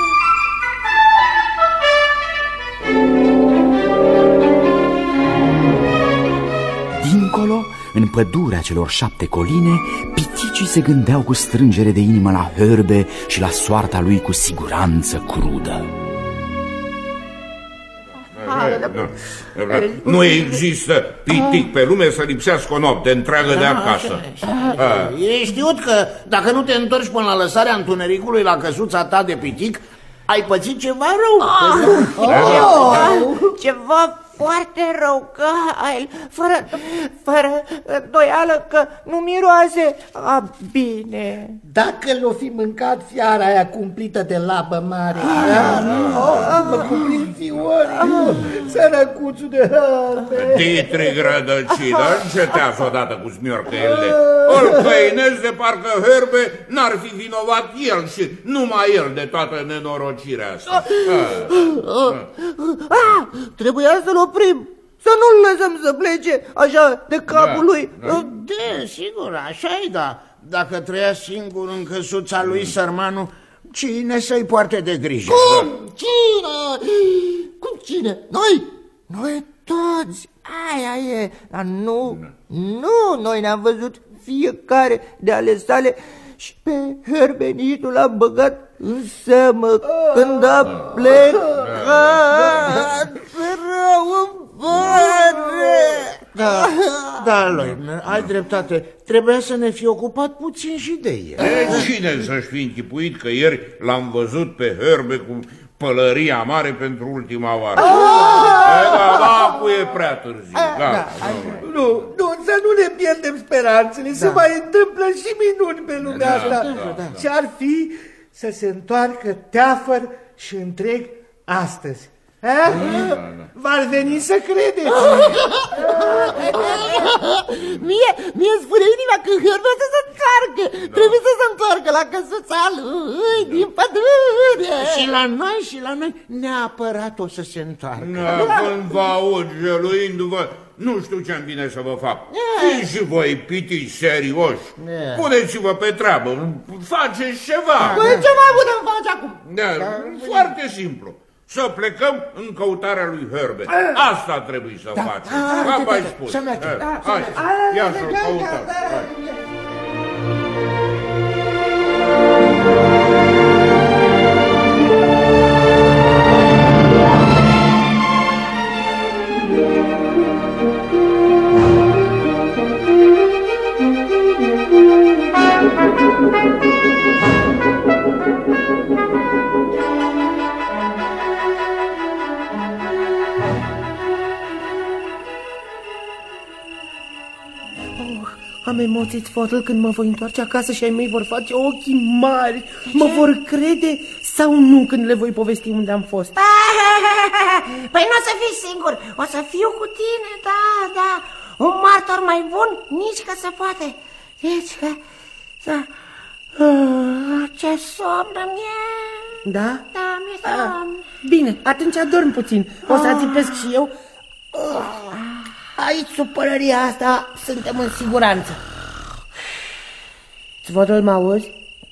Dincolo, în pădurea celor 7 coline, piticii se gândeau cu strângere de inimă la Herbe și la soarta lui cu siguranță crudă. Nu există pitic pe lume să lipsească o noapte întreagă de acasă. E știut că dacă nu te întorci până la lăsarea întunericului la căsuța ta de pitic, ai pățit ceva rău. Ceva foarte rău, Gail, fără îndoială că nu miroase bine. Dacă l-o fi mâncat fiara aia cumplită de labă mare, mă cumplit fiorii, sărăcuțul de Herbe. Titri grădăcină, încetează odată cu smiorcăiele. Îl căinezi de parcă Herbe n-ar fi vinovat el și numai el de toată nenorocirea asta. Trebuia să-l oprim, să nu-l lăsăm să plece așa de capul lui. Da, sigur, așa-i, da. Dacă trăia singur în căsuța lui, sărmanul, cine să-i poarte de grijă? Cum? Cine? Cum cine? Noi toți. Aia e. Dar nu, noi ne-am văzut fiecare de ale sale și pe Herbe nici nu l-am băgat în seamă când a plecat. Rău îmi pare. Da, Leutnant, ai dreptate. Trebuia să ne fi ocupat puțin și de el. Cine să-și fi închipuit că ieri l-am văzut pe Herbe cu pălăria mare pentru ultima oară? Acum e prea târziu. Nu, să nu ne pierdem speranțele, se mai întâmplă și minuni pe lumea asta. Ce-ar fi să se întoarcă teafăr și întreg astăzi? V-ar veni să credeți. Mie spune inima că Herbe să se întoarcă. Trebuie să se întoarcă la căsuța lui din pădure. Și la noi neapărat o să se întoarcă. Când vă aud jăluindu-vă, nu știu ce-mi vine să vă fac. Fiți și voi pitici serioși. Puneți-vă pe treabă, faceți ceva. Ce mai putem face acum? Foarte simplu. Să plecăm în căutarea lui Herbe. Asta trebuie să facem. Apa ai spus. Hai, ia să-l căutăm. Am emoții, Zvotel, când mă voi întoarce acasă și ai mei vor face ochii mari. Mă vor crede sau nu când le voi povesti unde am fost? Păi nu o să fii singur, o să fiu cu tine, da. Un martor mai bun nici că se poate. Deci, ce somn mie. Da? Da, mi-e somn. Bine, atunci adorm puțin. O să ațipesc și eu. Aici, sub pălăria asta, suntem în siguranță. Zvotel, mă auzi?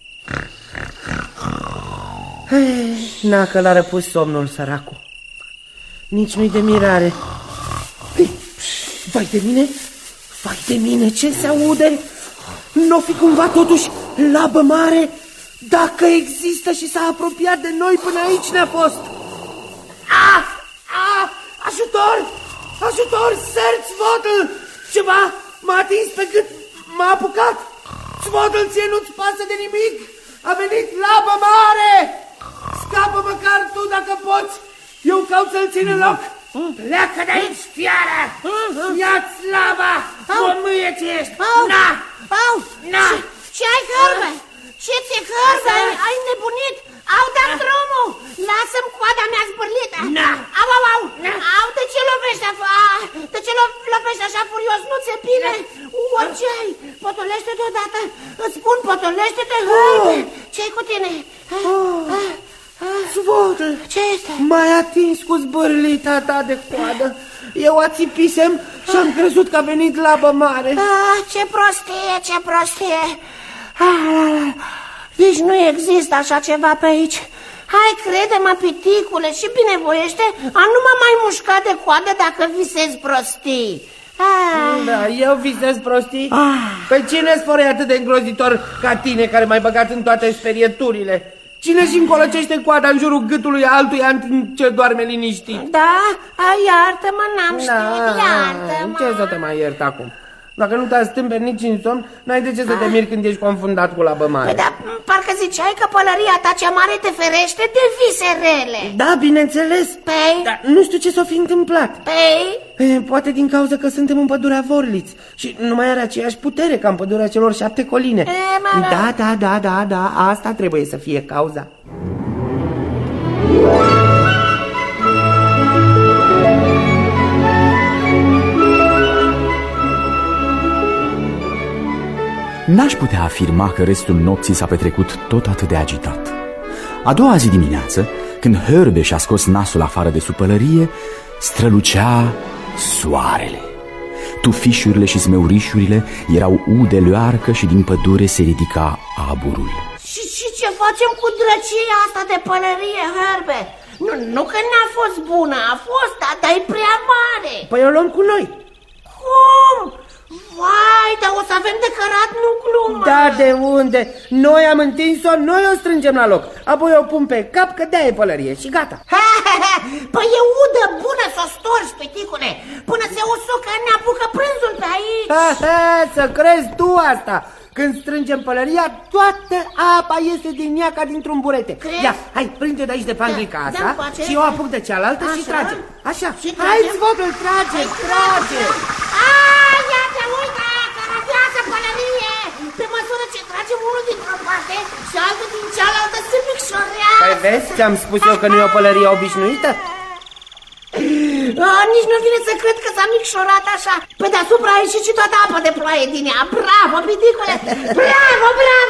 Na, că l-a răpus somnul, săracul. Nici nu-i de mirare. Vai de mine, ce se aude? N-o fi cumva totuși labă mare? Dacă există și s-a apropiat de noi până aici ne-a fost. Ajutor! Ajutor, săr, Zvotel! Ceva m-a atins pe gât, m-a apucat. Zvotel, ție nu-ți pasă de nimic? A venit labă mare! Scapă măcar tu dacă poți. Eu caut să-l țin în loc. Pleacă de aici, fiară! Ia-ți laba! Mămâie ce ești! Na! Ce ai, Herbe? Ce țihără, ai nebunit? Au dat drumul! Lasă-mi coada mea zbârlită! Au, de ce lovești așa furios? Nu ți-e bine? Ce-ai? Potolește-te odată! Îți spun, potolește-te! Ce-i cu tine? Zvotul, ce este? m-ai atins cu zbârlita ta de coadă. Eu ațipisem și am crezut că a venit labă mare. Ce prostie! Deci nu există așa ceva pe aici. Hai, crede-mă, piticule, și binevoiește a nu mă mai mușca de coadă dacă visezi prostii. Da, eu visez prostii? Pe cine spără atât de îngrozitor ca tine, care m-ai băgat în toate sperieturile? Cine-și încolăcește coada în jurul gâtului altuia în timp ce doarme liniștit? Da, iartă-mă, n-am știut, iartă-mă. Ce să te mai iert acum? Dacă nu te astâmperi nici în somn, n-ai de ce să te miri când ești confundat cu labă mare. Păi, dar parcă ziceai că pălăria ta cea mare te ferește de vise rele. Da, bineînțeles. Păi? Dar nu știu ce s-o fi întâmplat. Păi? Poate din cauza că suntem în pădurea Vorliț și nu mai are aceeași putere ca în pădurea celor 7 coline. Da, asta trebuie să fie cauza. N-aș putea afirma că restul nopții s-a petrecut tot atât de agitat. A doua zi dimineață, când Hörbe și-a scos nasul afară de sub pălărie, strălucea soarele. Tufișurile și smeurișurile erau ude leoarcă și din pădure se ridica aburul. Și ce facem cu drăcia asta de pălărie, Hörbe? Nu că n-a fost bună, a fost, dar e prea mare. Păi o luăm cu noi. Cum? Vai, dar o să avem de cărat, nu glumă. Da, de unde? Noi am întins-o, noi o strângem la loc. Apoi o pun pe cap, că de-aia e pălărie și gata. Păi e udă bună să o storci, piticule. Până se usucă, ne apucă prânzul pe aici. Să crezi tu asta. Când strângem pălăria, toată apa iese din ea ca dintr-un burete. Crezi? Ia, hai, prinde de aici de panglica asta și eu apuc de cealaltă și trage. Așa, hai, Zvotul, trage. Iată, uite, că radează pălărie. Pe măsură ce tragem unul dintr-o parte și altul din cealaltă se micșorează. Păi vezi, ți-am spus eu că nu e o pălărie obișnuită? Nici nu vine să cred că s-a micșorat așa. Pe deasupra a ieșit și toată apa de ploaie din ea. Bravo, piticule! Bravo!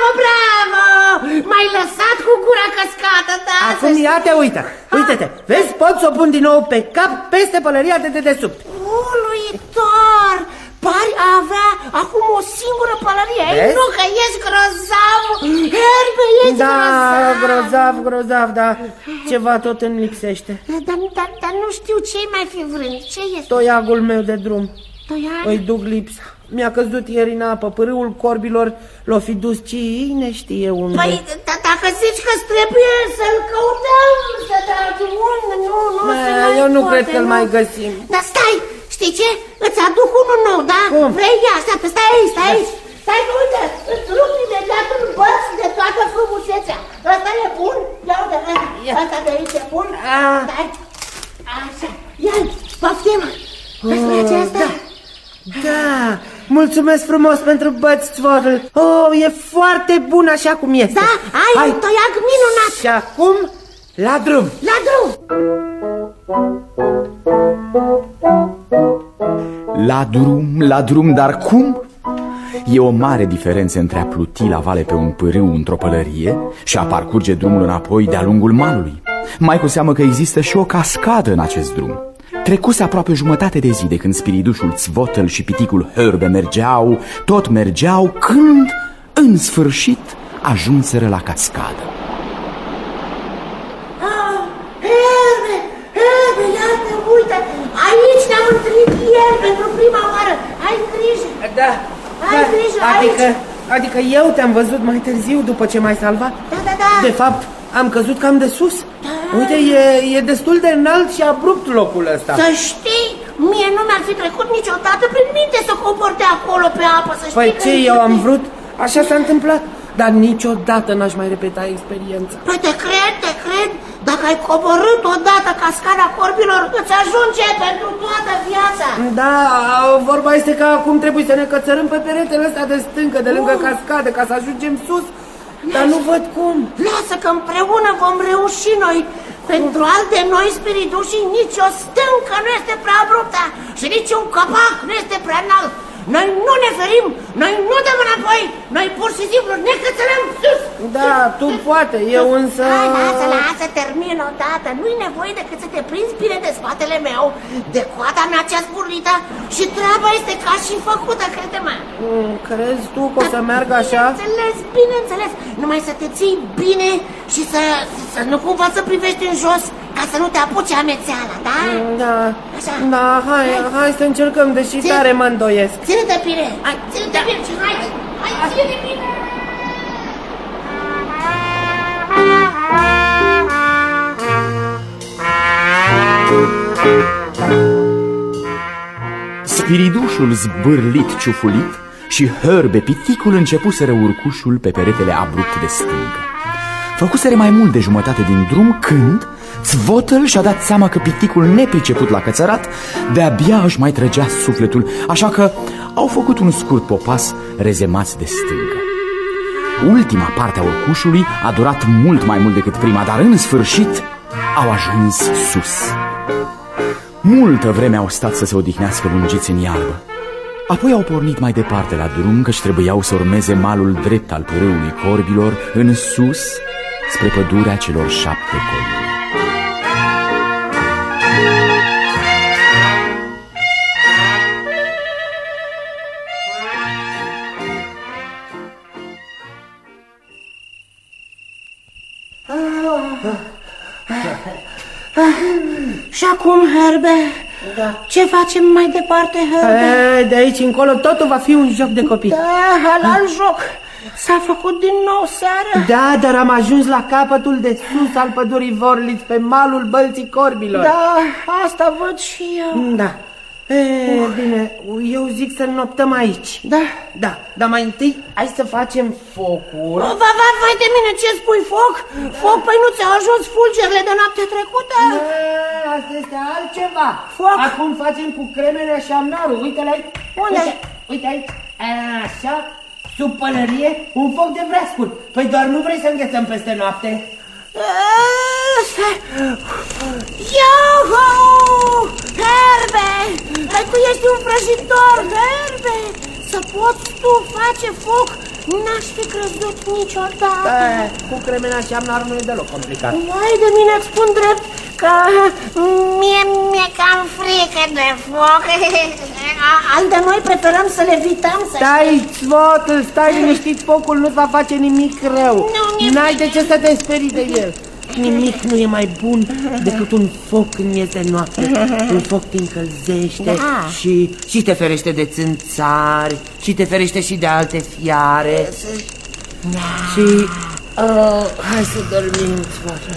M-ai lăsat cu gura căscată, da? Acum ia-te, uite-te. Vezi, pot să o pun din nou pe cap peste pălăria de dedesubt. Uluitor! Pari a avea acum o singură pălărie. Ei, nu, că ești grozav. Hörbe, ești Grozav, da. Ceva tot îmi lipsește. Dar nu știu ce-i mai fi vrând. Ce este? Toiagul meu de drum. Toiag? Îi duc lipsa. Mi-a căzut ieri în apă. Pârâul corbilor l-o fi dus cine știe unde. Păi, dacă zici că trebuie să-l căutăm, să tragem unde, nu eu nu cred că-l mai găsim. Dar stai, știi ce? Îți aduc unul nou, da? Cum? Vrei? Ia, așteaptă, stai aici. Stai că uite, îți rup imediat un băț de toată frumusețea. Ăsta e bun? Ia uite, ăsta de aici e bun? Stai. Așa, ia-l, poftim. Îți place asta? Da, mulțumesc frumos pentru băț, Zvotul. E foarte bun așa cum este. Da, ai un toiag minunat. Și acum, la drum. La drum, dar cum? E o mare diferență între a pluti la vale pe un pârâu într-o pălărie și a parcurge drumul înapoi de-a lungul malului. Mai cu seamă că există și o cascadă în acest drum. Trecuse aproape jumătate de zi de când spiridușul Zvotel și piticul Hörbe mergeau, când, în sfârșit, ajunseră la cascadă. Hörbe, iată, uite, aici ne-am întâlnit ieri pentru prima oară. Ai grijă. Da, ai grijă, adică eu te-am văzut mai târziu după ce m-ai salvat. Da. De fapt, am căzut cam de sus. Uite, e destul de înalt și abrupt locul ăsta. Să știi, mie nu mi-ar fi trecut niciodată prin minte să cobor de acolo pe apă, să știi. Păi ce eu am vrut, așa s-a întâmplat. Dar niciodată n-aș mai repeta experiența. Păi te cred. Dacă ai coborât odată cascada corbilor, îți ajunge pentru toată viața. Da, vorba este că acum trebuie să ne cățărâm pe peretele ăsta de stâncă, de lângă cascadă, ca să ajungem sus dar nu văd cum. Lasă că împreună vom reuși noi. Pentru alte noi spirituși nici o stâncă nu este prea abruptă și nici un copac nu este prea înalt. Noi nu ne ferim, noi nu dăm înapoi, noi pur și simplu ne cățărăm sus. Da, tu poate, eu însă... Hai, lasă, termin odată. Nu-i nevoie decât să te prinzi bine de spatele meu, de coada mea cea zburlită și treaba este ca și făcută, crede-mă. Crezi tu că o să meargă așa? Bineînțeles, numai să te ții bine și să nu cumva să privești în jos, ca să nu te apuce amețeala, da? Da, așa. Da, hai să încercăm, deși tare mă îndoiesc. Ține-te bine, ține-te bine și hai, ține-te bine! Spiridușul zbârlit ciufulit și Hărbe piticul începuseră urcușul pe peretele abrupt de stâncă. Făcuseră mai mult de jumătate din drum când Țvotăl și-a dat seama că piticul nepriceput la cățărat de-abia își mai trăgea sufletul, așa că au făcut un scurt popas rezemați de stâncă. Ultima parte a urcușului a durat mult mai mult decât prima, dar în sfârșit au ajuns sus. Multă vreme au stat să se odihnească lungiți în iarbă. Apoi au pornit mai departe la drum, căci trebuiau să urmeze malul drept al pârâului corbilor în sus, spre pădurea celor 7 coline. Și acum, Herbe, ce facem mai departe, Herbe? De aici încolo totul va fi un joc de copii. Da, halal joc. S-a făcut din nou seară. Da, dar am ajuns la capătul de sus al pădurii Vorliț, pe malul Bălții Corbilor. Da, asta văd și eu. Da. Bine, eu zic să noptăm aici. Da, dar mai întâi hai să facem focul. Vai de mine, ce spui, foc? Foc? Păi nu ți-au ajuns fulgerile de noapte trecută? Asta este altceva. Foc? Acum facem cu cremele și amnarul. Uite-l aici. Unde? Uite aici. Așa, sub pălărie, un foc de vreascuri. Păi doar nu vrei să înghețăm peste noapte? Iuhu! Herbe! Dar tu ești un vrăjitor, Herbe! Să poți tu face foc? N-aș fi crezut niciodată. Cu cremena și amnarul nu e deloc complicat. Vai de mine, îți spun drept că mi-e cam frică de foc. Al de noi preferăm să le evităm. Stai, Țvotul, stai liniștit, focul nu-ți va face nimic rău. N-ai de ce să te sperii de el. Nimic nu e mai bun decât un foc când este noapte. Un foc te încălzește și te ferește de țânțari și te ferește și de alte fiare. Și hai să dormim, Țvotul.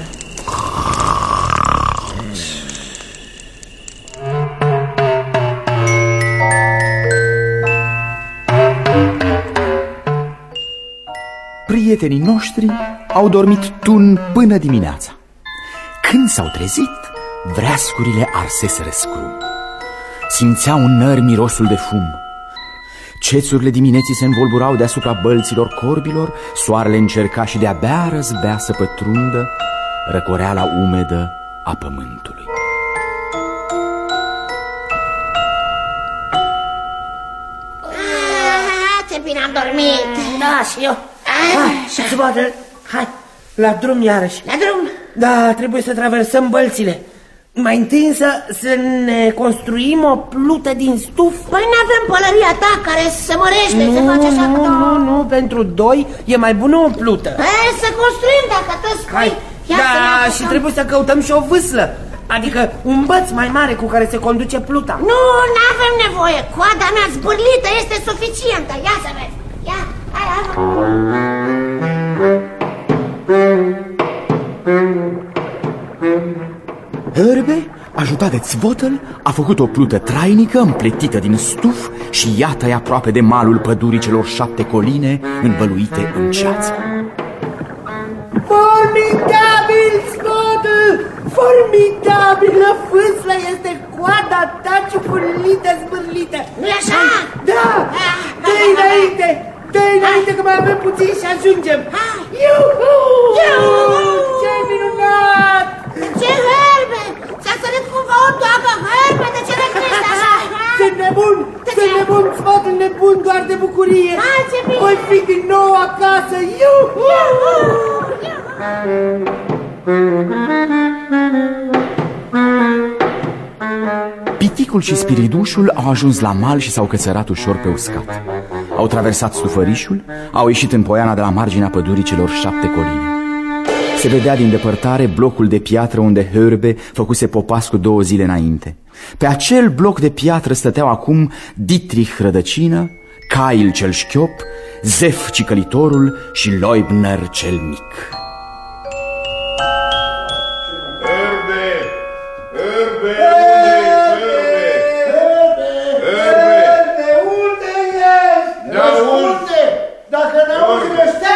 Prietenii noștri au dormit tun până dimineața. Când s-au trezit, vreascurile arseseră scrum. Simțeau în nări mirosul de fum. Cețurile dimineții se învolburau deasupra bălților corbilor, soarele încerca și de-abia răzbea să pătrundă răcoreala umedă a pământului. Ce bine am dormit. Da, și eu. Hai, la drum iarăși. La drum? Da, trebuie să traversăm bălțile. Mai întâi însă să ne construim o plută din stuf. Păi n-avem pălăria ta care se mărește, se face așa. Nu, pentru 2 e mai bună o plută. Să construim dacă tot spui. Da, și trebuie să căutăm și o vâslă. Adică un băț mai mare cu care se conduce pluta. Nu, n-avem nevoie. Coada mea zbârlită este suficientă. Ia să vezi. Ia, hai. Herbe, ajutat de Țvotăl, a făcut o plută trainică împletită din stuf și iată-i aproape de malul pădurii celor 7 coline învăluite în ceață. Formidabil, Țvotăl! Formidabilă vâslă este coada ta ciufulită, zbârlită. Nu-i așa? Da, dă-i înainte! Dă-i înainte că mai avem puțin și ajungem. Iuhu! Ce minunat! Ce herbe! Ți-a sărit cumva o toacă, herbe, de ce le crești așa? Sunt nebun, sfatul nebun doar de bucurie. Ce bine! Voi fi din nou acasă, iuhu! Piticul și spiridușul au ajuns la mal și s-au cățărat ușor pe uscat. Au traversat stufărișul, au ieșit în poiana de la marginea pădurii celor 7 coline. Se vedea din depărtare blocul de piatră unde Hörbe făcuse popas cu 2 zile înainte. Pe acel bloc de piatră stăteau acum Dietrich Rădăcină, Cail cel șchiop, Zef cicălitorul și Leubner cel mic. Dacă n-auzi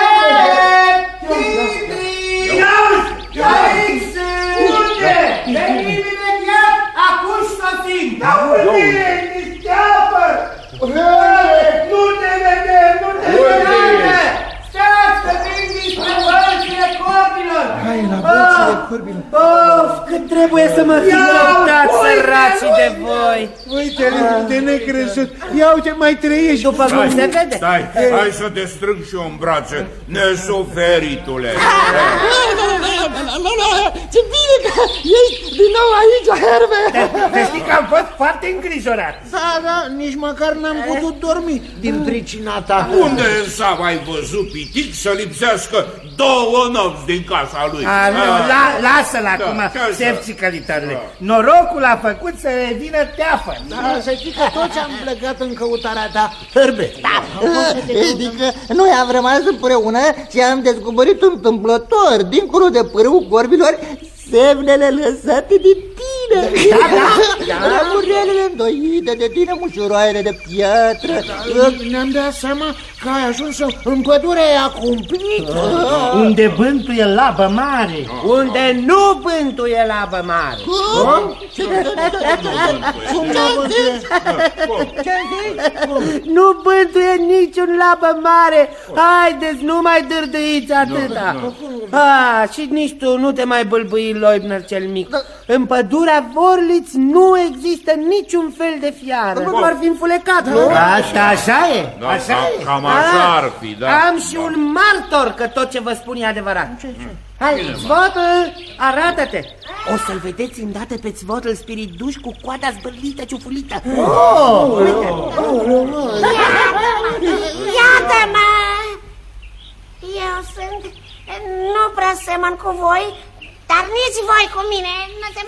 unde? Venim imediat, acum sosim! Unde ești, steapă? Nu te vedem, nu te vedem! Stați că vin dinspre bălțile corbilor! Hai la bălțile corbilor! Of, cât trebuie să mă fi răbdat, săracii de voi! Uite-le de necrezut! Ia uite, mai trăiești! După cum se vede! Stai, hai să te strâng și eu în brațe, nesuferitule! Ce bine că ești din nou aici, Herbe! Te știi că am fost foarte îngrijorat! Da, nici măcar n-am putut dormi din pricina ta. Unde însă ai văzut Pitic să lipsească 2 nopți din casa lui? Lasă-l acum, șef cicălitorile. Norocul a făcut să revină teafă. Da, să știi că toți am plecat în căutarea ta, Herbe. Adică noi am rămas împreună și am descoperit întâmplător, dincolo de pârâul corbilor, semnele lăsate de tine. Rămurelele îndoite de tine, mușuroaiele de piatră. Ne-am dat seama că ai ajuns în pădurea cumplită. Unde bântuie labă mare. Unde nu bântuie labă mare. Nu bântuie niciun labă mare. Haideți, nu mai dârdâiți atâta. Și nici tu nu te mai bâlbâi, Leubner cel mic. În pădurea Vorlitz nu există niciun fel de fiară. Nu ar fi înfulecat, nu? Asta așa e. Cam așa ar fi, da. Am și un martor că tot ce vă spun e adevărat. Hai, Zvotul, arată-te. O să-l vedeți îndată pe Zvotul spiriduș cu coada zbârlită, ciufulită. Iată-mă! Eu sunt... Nu prea semăn cu voi, dar nici voi cu mine. Nu se...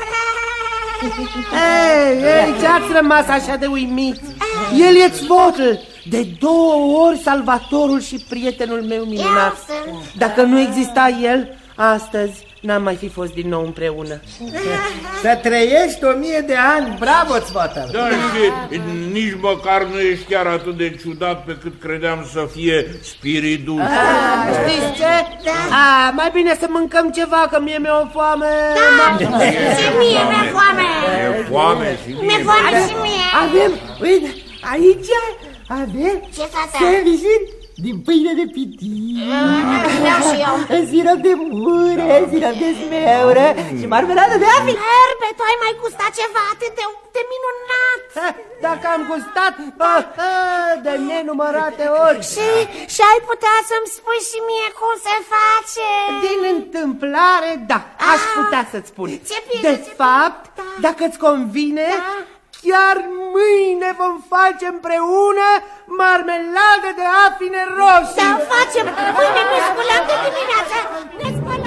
Ei, ce-ați rămas așa de uimiți? El e Zvotul, de 2 ori salvatorul și prietenul meu minunat. Dacă nu exista el, astăzi n-am mai fi fost din nou împreună. Să trăiești 1000 de ani, bravo, Zvotul! Da, și nici măcar nu ești chiar atât de ciudat pe cât credeam să fie spiriduș. Știți ce? Mai bine să mâncăm ceva, că mie mi-e o foame. Și mie mi-e foame. Mi-e foame și mie. Mi-e foame și mie. Avem, uite, aici avem sandwich din pâine de pitic, sirop de mure, sirop de smeură și marmeladă de api. Herbe, tu ai mai gustat ceva atât de minunat. Dacă am gustat de nenumărate ori. Și ai putea să-mi spui și mie cum se face? Din întâmplare, da, aș putea să-ți spun. Ce bine, de fapt, dacă-ți convine, chiar mâine vom face împreună marmelade de afine roșii. Da, facem. Mâine ne sculăm de dimineață. Ne spălăm.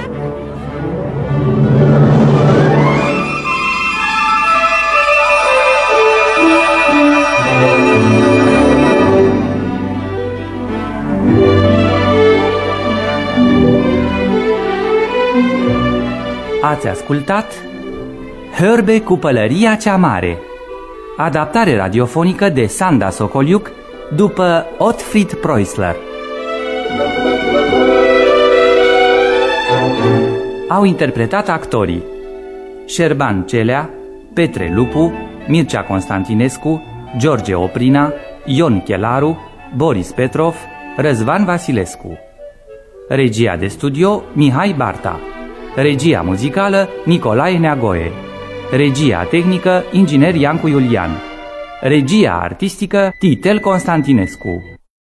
Ați ascultat Hörbe cu pălăria cea mare, adaptare radiofonică de Sanda Sokoliuk după Ottfried Preußler. Au interpretat actorii Șerban Celea, Petre Lupu, Mircea Constantinescu, George Oprina, Ion Chelaru, Boris Petrov, Răzvan Vasilescu. Regia de studio Mihai Barta. Regia muzicală Nicolae Neagoe. Regia tehnică inginer Iancu Iulian. Regia artistică Titel Constantinescu.